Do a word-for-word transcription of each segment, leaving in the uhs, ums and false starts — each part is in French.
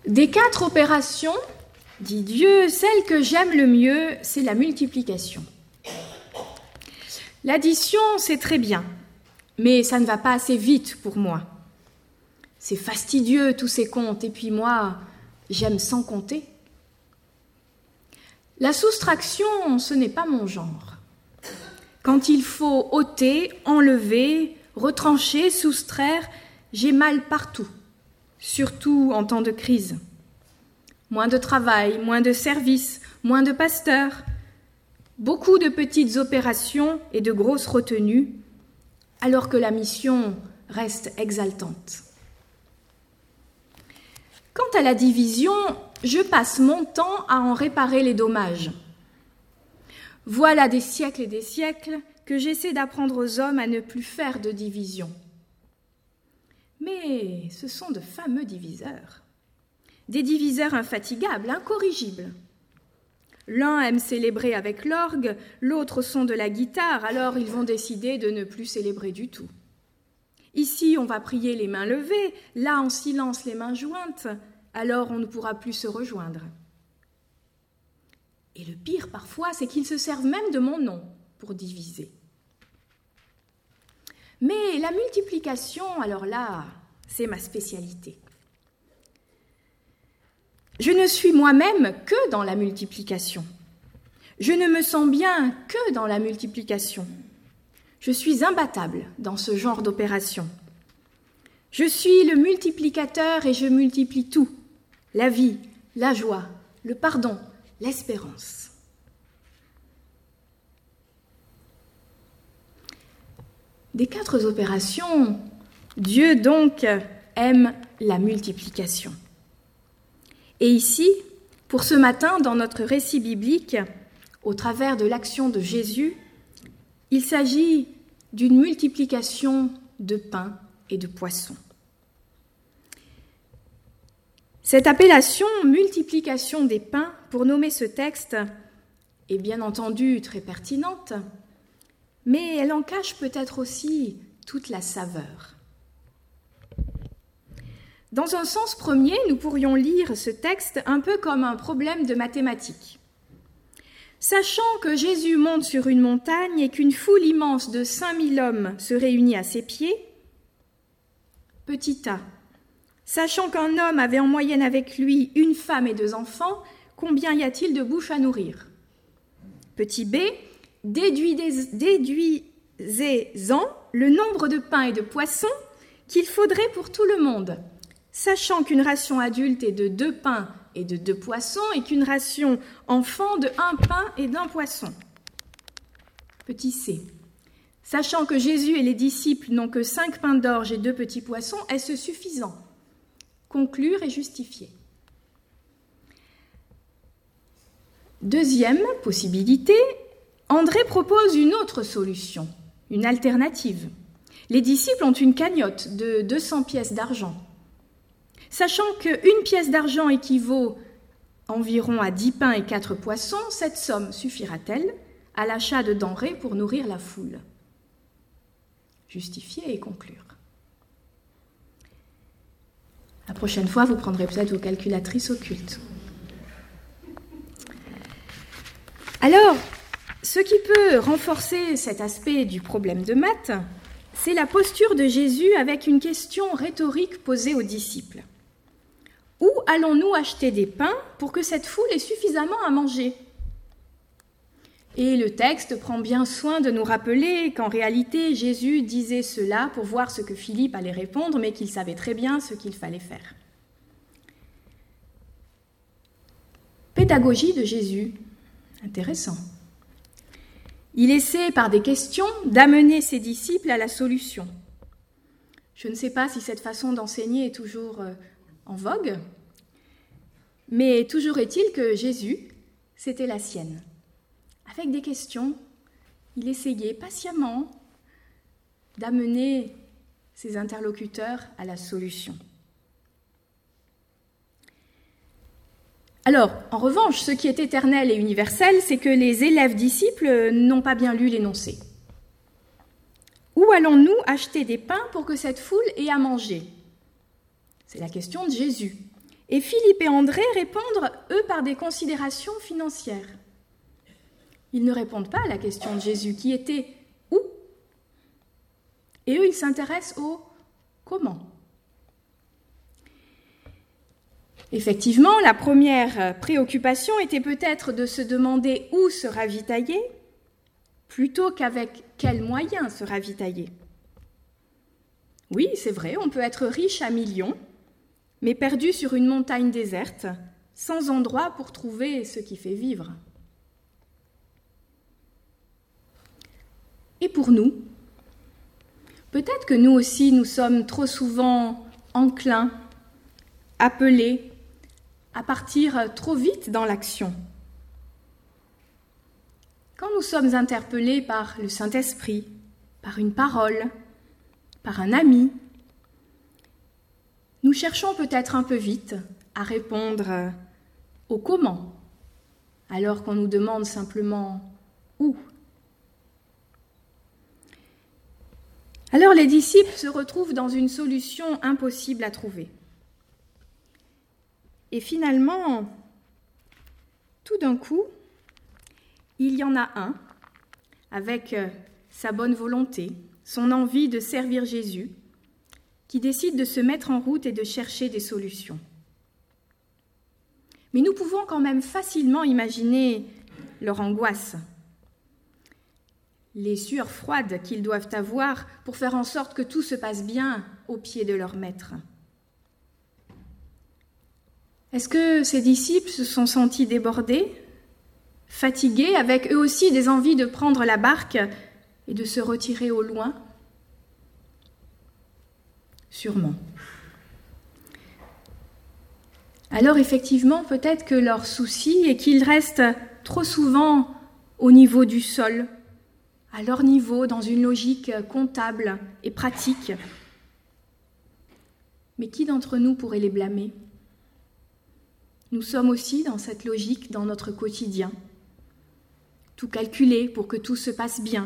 Des quatre opérations, dit Dieu, celle que j'aime le mieux, c'est la multiplication. L'addition, c'est très bien, mais ça ne va pas assez vite pour moi. C'est fastidieux tous ces comptes, et puis moi, j'aime sans compter. La soustraction, ce n'est pas mon genre. Quand il faut ôter, enlever, retrancher, soustraire, j'ai mal partout, surtout en temps de crise. Moins de travail, moins de services, moins de pasteurs, beaucoup de petites opérations et de grosses retenues, alors que la mission reste exaltante. Quant à la division, je passe mon temps à en réparer les dommages. Voilà des siècles et des siècles que j'essaie d'apprendre aux hommes à ne plus faire de division. Mais ce sont de fameux diviseurs, des diviseurs infatigables, incorrigibles. L'un aime célébrer avec l'orgue, l'autre au son de la guitare, alors ils vont décider de ne plus célébrer du tout. Ici, on va prier les mains levées, là, en silence, les mains jointes, alors on ne pourra plus se rejoindre. Et le pire, parfois, c'est qu'ils se servent même de mon nom pour diviser. Mais la multiplication, alors là, c'est ma spécialité. Je ne suis moi-même que dans la multiplication. Je ne me sens bien que dans la multiplication. Je suis imbattable dans ce genre d'opération. Je suis le multiplicateur et je multiplie tout. La vie, la joie, le pardon, l'espérance. Des quatre opérations, Dieu donc aime la multiplication. Et ici, pour ce matin, dans notre récit biblique, au travers de l'action de Jésus, il s'agit d'une multiplication de pain et de poissons. Cette appellation « multiplication des pains » pour nommer ce texte est bien entendu très pertinente, mais elle en cache peut-être aussi toute la saveur. Dans un sens premier, nous pourrions lire ce texte un peu comme un problème de mathématiques. Sachant que Jésus monte sur une montagne et qu'une foule immense de cinq mille hommes se réunit à ses pieds, petit a, sachant qu'un homme avait en moyenne avec lui une femme et deux enfants, combien y a-t-il de bouches à nourrir? Petit b, déduisez-en le nombre de pains et de poissons qu'il faudrait pour tout le monde, sachant qu'une ration adulte est de deux pains et de deux poissons et qu'une ration enfant de un pain et d'un poisson. Petit c, sachant que Jésus et les disciples n'ont que cinq pains d'orge et deux petits poissons, est-ce suffisant? Conclure et justifier. Deuxième possibilité, André propose une autre solution, une alternative. Les disciples ont une cagnotte de deux cents pièces d'argent. Sachant qu'une pièce d'argent équivaut environ à dix pains et quatre poissons, cette somme suffira-t-elle à l'achat de denrées pour nourrir la foule? Justifier et conclure. La prochaine fois, vous prendrez peut-être vos calculatrices occultes. Alors, ce qui peut renforcer cet aspect du problème de maths, c'est la posture de Jésus avec une question rhétorique posée aux disciples. Où allons-nous acheter des pains pour que cette foule ait suffisamment à manger? Et le texte prend bien soin de nous rappeler qu'en réalité, Jésus disait cela pour voir ce que Philippe allait répondre, mais qu'il savait très bien ce qu'il fallait faire. Pédagogie de Jésus. Intéressant. Il essaie, par des questions, d'amener ses disciples à la solution. Je ne sais pas si cette façon d'enseigner est toujours en vogue, mais toujours est-il que Jésus, c'était la sienne. Avec des questions, il essayait patiemment d'amener ses interlocuteurs à la solution. Alors, en revanche, ce qui est éternel et universel, c'est que les élèves disciples n'ont pas bien lu l'énoncé. Où allons-nous acheter des pains pour que cette foule ait à manger? C'est la question de Jésus. et Philippe et André répondent, eux, par des considérations financières. Ils ne répondent pas à la question de Jésus, qui était « où ?» Et eux, ils s'intéressent au « comment ?» Effectivement, la première préoccupation était peut-être de se demander où se ravitailler, plutôt qu'avec quels moyens se ravitailler. Oui, c'est vrai, on peut être riche à millions, mais perdu sur une montagne déserte, sans endroit pour trouver ce qui fait vivre. Et pour nous, peut-être que nous aussi, nous sommes trop souvent enclins, appelés à partir trop vite dans l'action. Quand nous sommes interpellés par le Saint-Esprit, par une parole, par un ami, nous cherchons peut-être un peu vite à répondre au comment, alors qu'on nous demande simplement où. Alors les disciples se retrouvent dans une solution impossible à trouver. Et finalement, tout d'un coup, il y en a un, avec sa bonne volonté, son envie de servir Jésus, qui décide de se mettre en route et de chercher des solutions. Mais nous pouvons quand même facilement imaginer leur angoisse, les sueurs froides qu'ils doivent avoir pour faire en sorte que tout se passe bien au pied de leur maître. Est-ce que ces disciples se sont sentis débordés, fatigués, avec eux aussi des envies de prendre la barque et de se retirer au loin ? Sûrement. Alors effectivement, peut-être que leur souci est qu'ils restent trop souvent au niveau du sol, à leur niveau, dans une logique comptable et pratique. Mais qui d'entre nous pourrait les blâmer ? Nous sommes aussi dans cette logique dans notre quotidien. Tout calculer pour que tout se passe bien.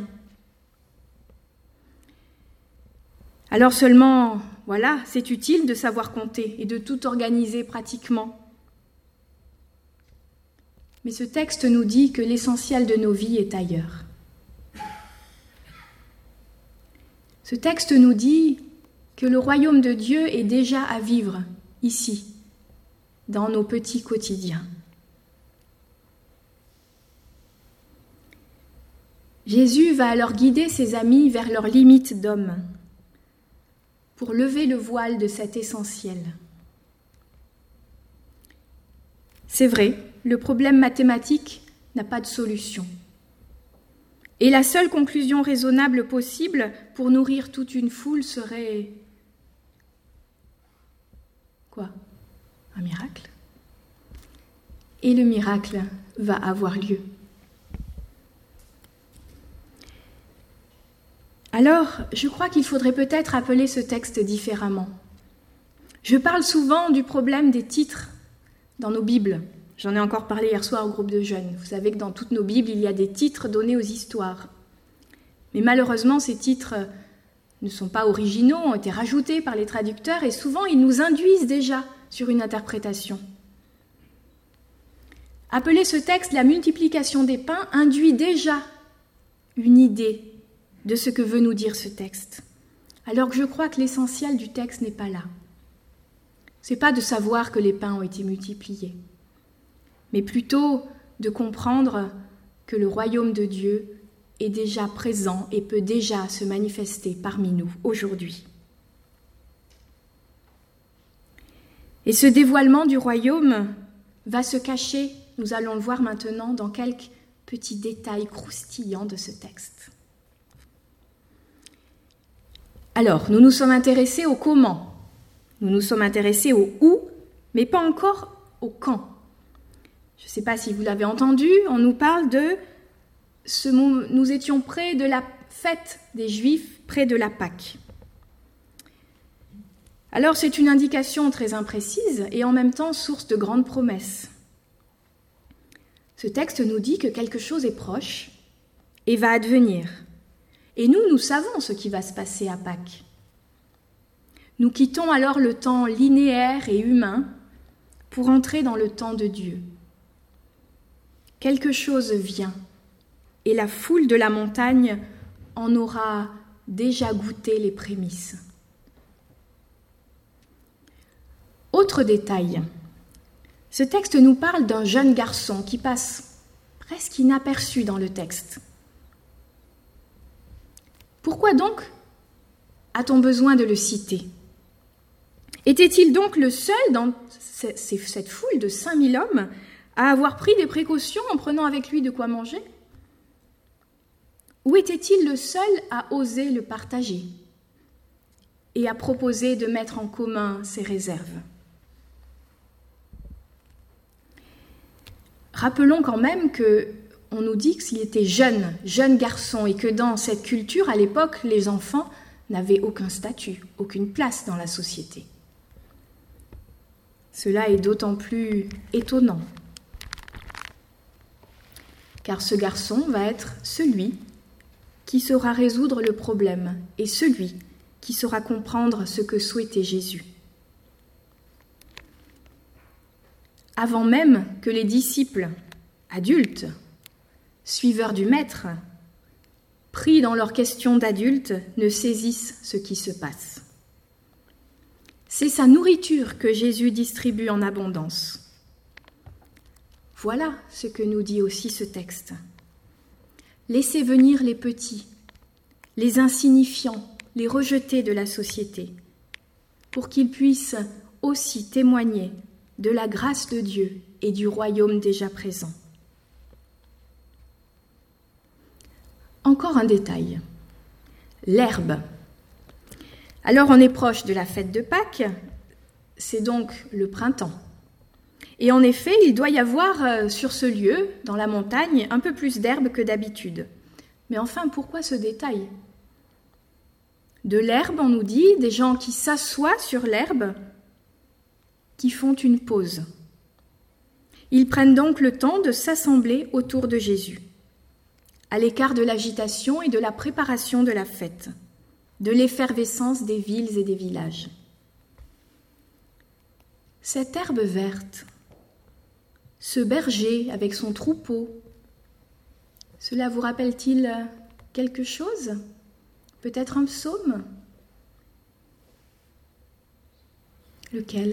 Alors seulement, voilà, c'est utile de savoir compter et de tout organiser pratiquement. Mais ce texte nous dit que l'essentiel de nos vies est ailleurs. Ce texte nous dit que le royaume de Dieu est déjà à vivre ici, dans nos petits quotidiens. Jésus va alors guider ses amis vers leurs limites d'homme, pour lever le voile de cet essentiel. C'est vrai, le problème mathématique n'a pas de solution. Et la seule conclusion raisonnable possible pour nourrir toute une foule serait... Quoi ? Un miracle ? Et le miracle va avoir lieu. Alors, je crois qu'il faudrait peut-être appeler ce texte différemment. Je parle souvent du problème des titres dans nos Bibles. J'en ai encore parlé hier soir au groupe de jeunes. Vous savez que dans toutes nos Bibles, il y a des titres donnés aux histoires. Mais malheureusement, ces titres ne sont pas originaux, ont été rajoutés par les traducteurs et souvent, ils nous induisent déjà sur une interprétation. Appeler ce texte la multiplication des pains induit déjà une idée de ce que veut nous dire ce texte. Alors que je crois que l'essentiel du texte n'est pas là. Ce n'est pas de savoir que les pains ont été multipliés, mais plutôt de comprendre que le royaume de Dieu est déjà présent et peut déjà se manifester parmi nous aujourd'hui. Et ce dévoilement du royaume va se cacher, nous allons le voir maintenant, dans quelques petits détails croustillants de ce texte. Alors, nous nous sommes intéressés au comment, nous nous sommes intéressés au où, mais pas encore au quand. Je ne sais pas si vous l'avez entendu, on nous parle de ce moment, nous étions près de la fête des Juifs, près de la Pâque. Alors c'est une indication très imprécise et en même temps source de grandes promesses. Ce texte nous dit que quelque chose est proche et va advenir. Et nous, nous savons ce qui va se passer à Pâques. Nous quittons alors le temps linéaire et humain pour entrer dans le temps de Dieu. Quelque chose vient, et la foule de la montagne en aura déjà goûté les prémices. Autre détail, ce texte nous parle d'un jeune garçon qui passe presque inaperçu dans le texte. Pourquoi donc a-t-on besoin de le citer ? Était-il donc le seul dans cette foule de cinq mille hommes à avoir pris des précautions en prenant avec lui de quoi manger ? Ou était-il le seul à oser le partager et à proposer de mettre en commun ses réserves ? Rappelons quand même qu'on nous dit qu'il était jeune, jeune garçon, et que dans cette culture, à l'époque, les enfants n'avaient aucun statut, aucune place dans la société. Cela est d'autant plus étonnant, car ce garçon va être celui qui saura résoudre le problème et celui qui saura comprendre ce que souhaitait Jésus. Avant même que les disciples, adultes, suiveurs du Maître, pris dans leurs questions d'adultes, ne saisissent ce qui se passe. C'est sa nourriture que Jésus distribue en abondance. Voilà ce que nous dit aussi ce texte. Laissez venir les petits, les insignifiants, les rejetés de la société, pour qu'ils puissent aussi témoigner de la grâce de Dieu et du royaume déjà présent. Encore un détail, l'herbe. Alors on est proche de la fête de Pâques, c'est donc le printemps. Et en effet, il doit y avoir sur ce lieu, dans la montagne, un peu plus d'herbe que d'habitude. Mais enfin, pourquoi ce détail ? De l'herbe, on nous dit, des gens qui s'assoient sur l'herbe, qui font une pause. Ils prennent donc le temps de s'assembler autour de Jésus, à l'écart de l'agitation et de la préparation de la fête, de l'effervescence des villes et des villages. Cette herbe verte, ce berger avec son troupeau, cela vous rappelle-t-il quelque chose ? Peut-être un psaume ? Lequel ?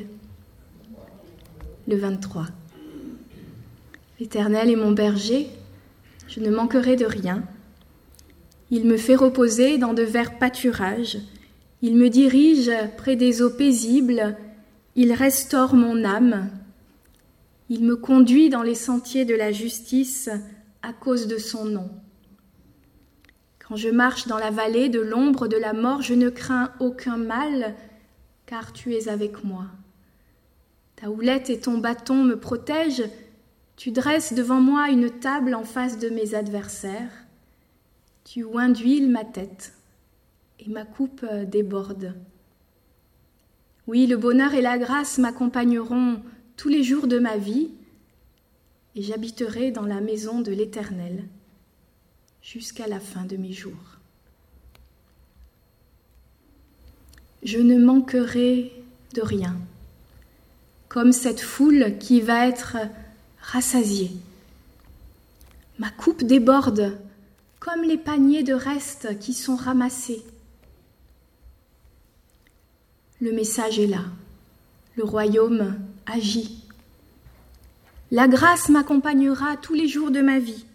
Le vingt-trois. L'Éternel est mon berger, je ne manquerai de rien. Il me fait reposer dans de verts pâturages, il me dirige près des eaux paisibles, il restaure mon âme. Il me conduit dans les sentiers de la justice à cause de son nom. Quand je marche dans la vallée de l'ombre de la mort, je ne crains aucun mal, car tu es avec moi. Ta houlette et ton bâton me protègent, tu dresses devant moi une table en face de mes adversaires, tu oins d'huile ma tête, et ma coupe déborde. Oui, le bonheur et la grâce m'accompagneront tous les jours de ma vie, et j'habiterai dans la maison de l'Éternel jusqu'à la fin de mes jours. Je ne manquerai de rien, comme cette foule qui va être rassasiée. Ma coupe déborde, comme les paniers de restes qui sont ramassés. Le message est là, le royaume agit. La grâce m'accompagnera tous les jours de ma vie.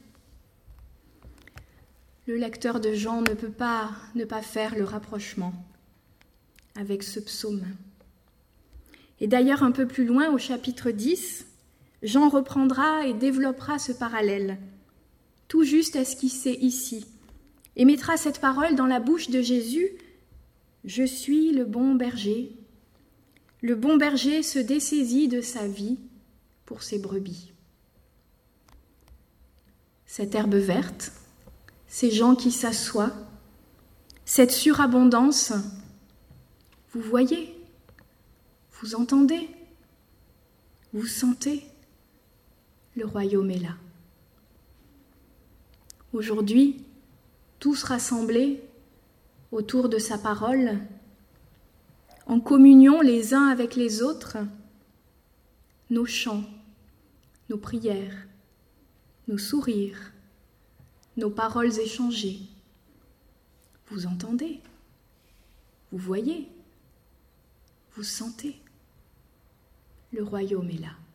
Le lecteur de Jean ne peut pas ne pas faire le rapprochement avec ce psaume. Et d'ailleurs, un peu plus loin, au chapitre dix, Jean reprendra et développera ce parallèle, tout juste esquissé ici, et mettra cette parole dans la bouche de Jésus. « Je suis le bon berger. Le bon berger se dessaisit de sa vie pour ses brebis. » Cette herbe verte, ces gens qui s'assoient, cette surabondance, vous voyez, vous entendez, vous sentez, le royaume est là. Aujourd'hui, tous rassemblés autour de sa parole, en communion les uns avec les autres, nos chants, nos prières, nos sourires, nos paroles échangées. Vous entendez, vous voyez, vous sentez. Le royaume est là.